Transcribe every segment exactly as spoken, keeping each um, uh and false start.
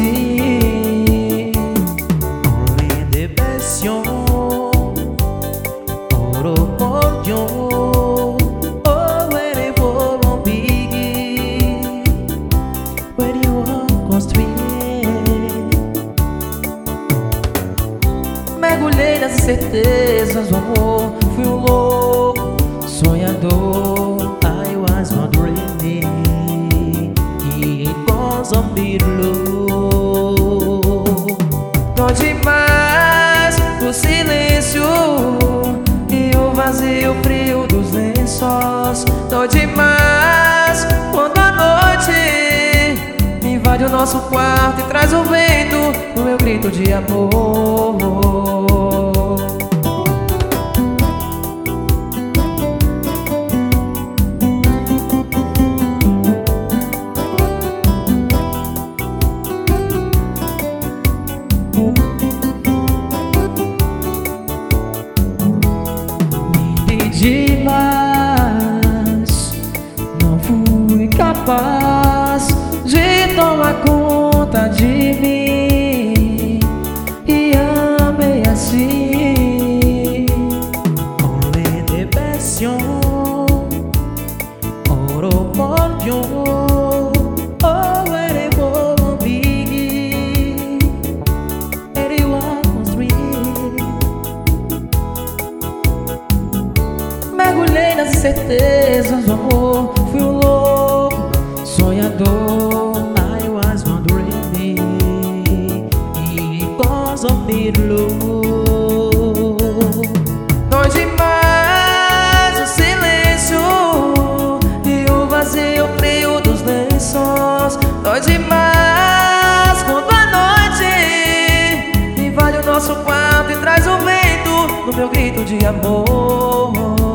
assim. Only the passion, oro por yo. Oh, where it won't be, where you are construir. Mergulhei nas incertezas do amor, fui um louco sonhador. I was not ready, it was a mirror. Dói demais o silêncio e o vazio frio dos lençóis. Dói demais quando a noite invade o nosso quarto e traz o vento no meu grito de amor. Demais, não fui capaz de tomar conta de mim e amei assim. Only the passion, oro por yo. Oh, where it won't be, where you are construir. Mergulhei nas incertezas do amor, fui um louco sonhador. I was not ready, it was a mirror. Dói demais o silêncio e o vazio frio dos lençóis. Dói demais quando a noite invade o nosso quarto e traz o vento no meu grito de amor.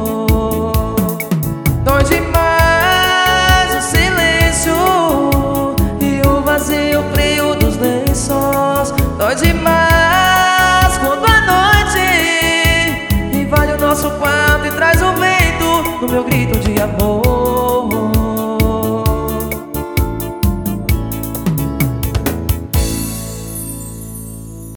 Dói demais o silêncio e o vazio frio dos lençóis. Dói demais quando a noite invade o nosso quarto e traz o vento no meu grito de amor.